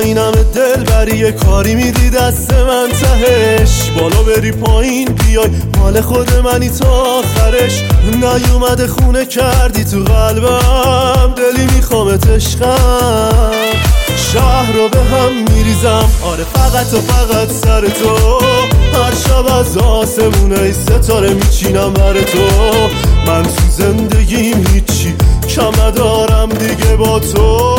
اینم دل بری یه کاری میدی دست من تهش، بالا بری پایین بیای مال خود منی تا آخرش. نیومده خونه کردی تو قلبم، دلی میخوامت عشقم. شهر رو به هم میریزم، آره فقط و فقط سر تو. هر شب از آسمونه ستاره میچینم بر تو. من تو زندگیم هیچی کم ندارم دیگه با تو.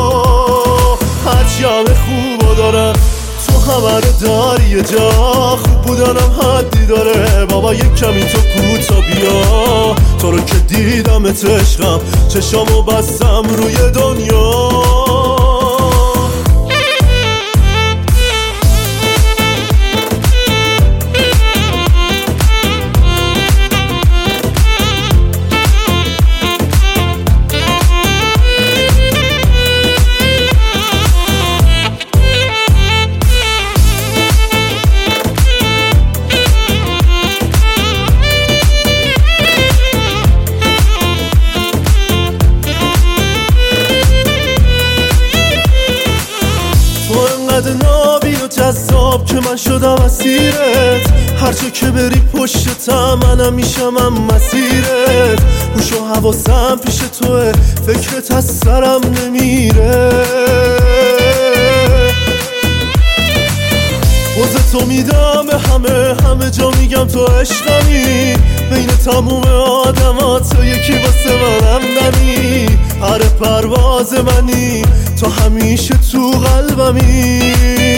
هرچی همه خوبا دارم تو همه رو داری یه جا. خوب بودنم حدی داره بابا، یک کمی تو کوتا بیا. تو رو که دیدمت عشقم، چشامو بستم روی دنیا. نابی و جذاب که من شدم اسیرت. هرچه که بری پشتم منم میشم مسیرت. هوش و حواسم پیش توه، فکرت از سرم نمیره. پوز تو میدم به همه جا میگم تو عشقمی. بین تموم آدمات تو یکی واسه منم نمی. هر پرواز منی تو همیشه تو قلبمی.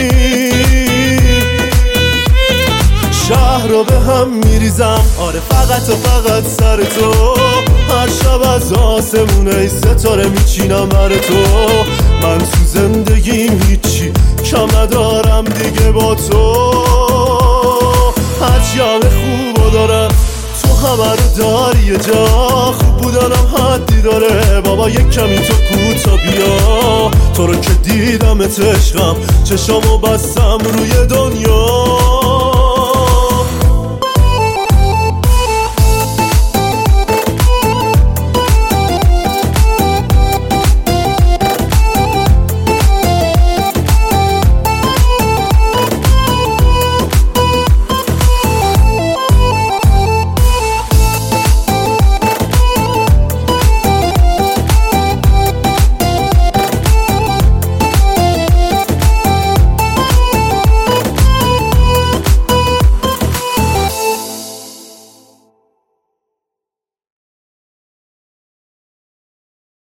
شهر رو به هم میریزم، آره فقط و فقط سر تو. هر شب از آسمونه ستاره میچینم بر تو. من تو زندگیم هیچی کم ندارم دیگه با تو. هرچی همه خوبا دارم تو همه رو داری یه جا. خوب بودنم حدی داره بابا، یک کمی تو کوتا بیا. تو رو که دیدمت عشقم، چشامو بستم روی دنیا.